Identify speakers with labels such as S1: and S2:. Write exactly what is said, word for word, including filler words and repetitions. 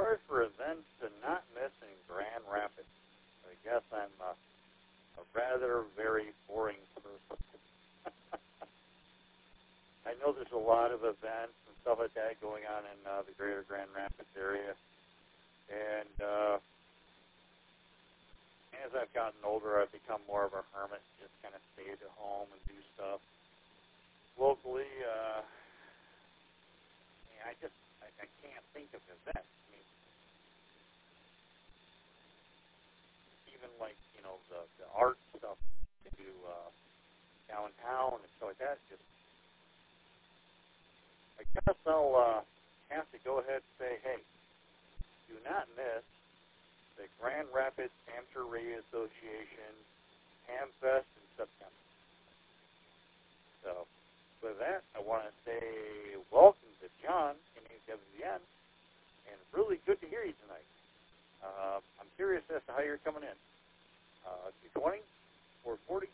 S1: far as for events to not miss in Grand Rapids, I guess I'm uh, a rather very boring person. I know there's a lot of events and stuff like that going on in uh, the greater Grand Rapids area. And uh, as I've gotten older, I've become more of a hermit, just kind of stay at home and do stuff. Locally, uh, I just I, I can't think of events. I mean, even like, you know, the, the art stuff they do uh, downtown and stuff like that. Just I guess I'll uh, have to go ahead and say, hey, do not miss the Grand Rapids Amateur Radio Association Hamfest in September. So with that, I want to say welcome to John in A W N, and really good to hear you tonight. Uh, I'm curious as to how you're coming in. Uh, two twenty, four forty,